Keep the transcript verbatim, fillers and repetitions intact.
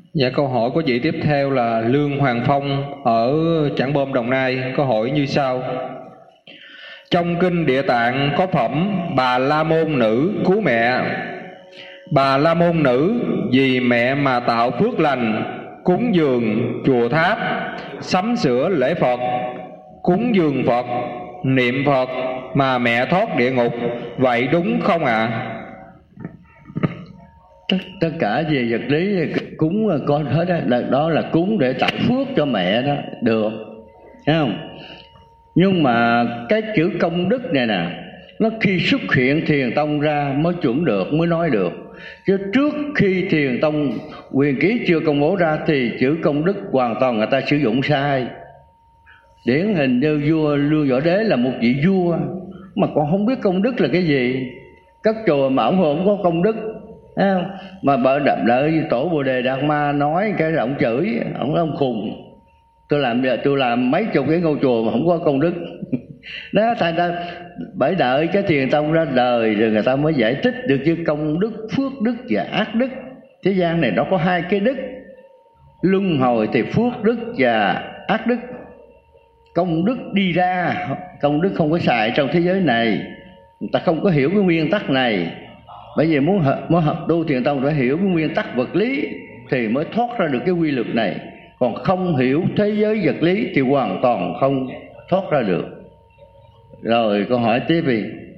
Dạ, câu hỏi của chị tiếp theo là Lương Hoàng Phong ở Trảng Bom, Đồng Nai, câu hỏi như sau. Trong kinh Địa Tạng có phẩm Bà La Môn Nữ cứu mẹ. Bà La Môn Nữ vì mẹ mà tạo phước lành, cúng dường chùa tháp, sắm sửa lễ Phật, cúng dường Phật, niệm Phật mà mẹ thoát địa ngục, vậy đúng không ạ? À? Tất, tất cả về vật lý cúng có hết đó, là, đó là cúng để tạo phước cho mẹ đó, được, thấy không? Nhưng mà cái chữ công đức này nè, nó khi xuất hiện Thiền Tông ra mới chuẩn được, mới nói được. Chứ trước khi Thiền Tông quyền ký chưa công bố ra thì chữ công đức hoàn toàn người ta sử dụng sai. Điển hình như vua Lương Võ Đế là một vị vua mà còn không biết công đức là cái gì. Các chùa mà ông không có công đức, thấy không? Mà bởi đợi, đợi tổ Bồ Đề Đạt Ma nói cái ông chửi, ông nói ông khùng. Tôi làm tôi làm mấy chục cái ngôi chùa mà không có công đức. Đó, thành ra bởi đợi cái Thiền Tông ra đời rồi người ta mới giải thích được chứ công đức, phước đức và ác đức. Thế gian này nó có hai cái đức, luân hồi thì phước đức và ác đức. Công đức đi ra, công đức không có xài trong thế giới này, người ta không có hiểu cái nguyên tắc này. Bởi vì muốn hợp, muốn hợp tu Thiền Tông phải hiểu cái nguyên tắc vật lý thì mới thoát ra được cái quy luật này. Còn không hiểu thế giới vật lý thì hoàn toàn không thoát ra được. Rồi câu hỏi tiếp đi.